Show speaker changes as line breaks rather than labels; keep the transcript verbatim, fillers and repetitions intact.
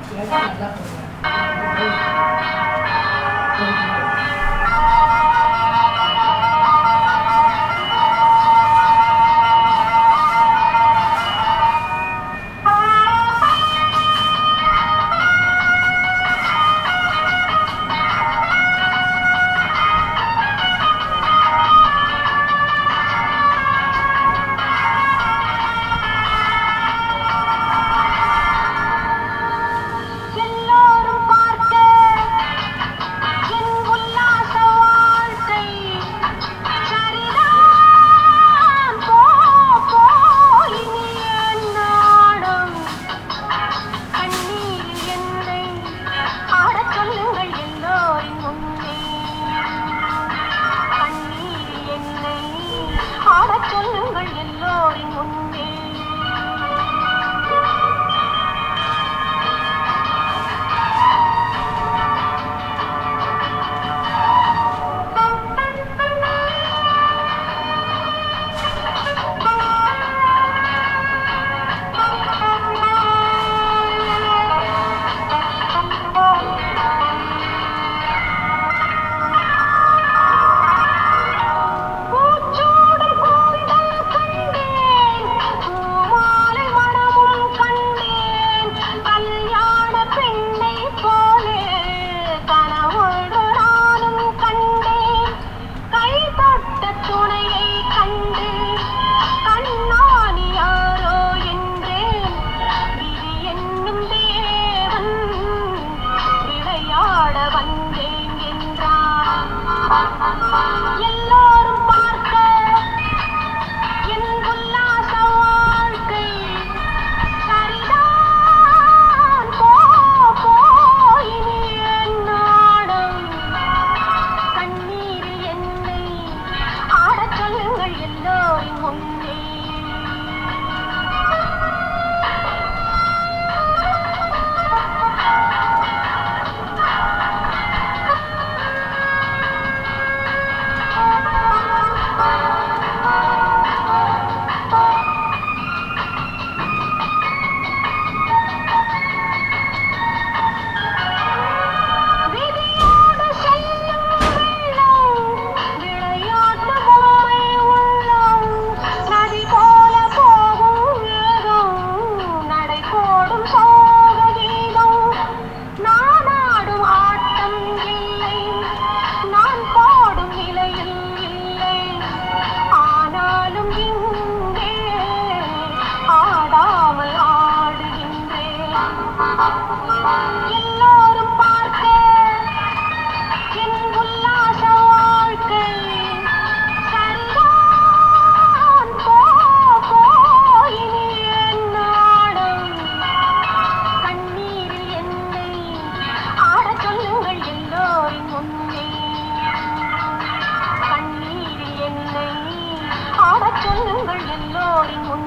நல்லா போடுவேன். எல்லாரும் பார்க்க என் உல்லாச வாழ்க்கை சரிதான் போ போயினி என் நாடம் கண்ணீரில் என்னை ஆடச் சொல்லுங்கள் எல்லோரின் முன்னே எல்லாரும் பார்க்க என் உல்லாச வாழ்க்கை சரிதான் போ போயினி என் நாடம் கண்ணீரில் என்னை ஆடச் சொல்லுங்கள் எல்லோரின் முன்னே கண்ணீரில் என்னை ஆடச் சொல்லுங்கள் எல்லோரின் முன்னே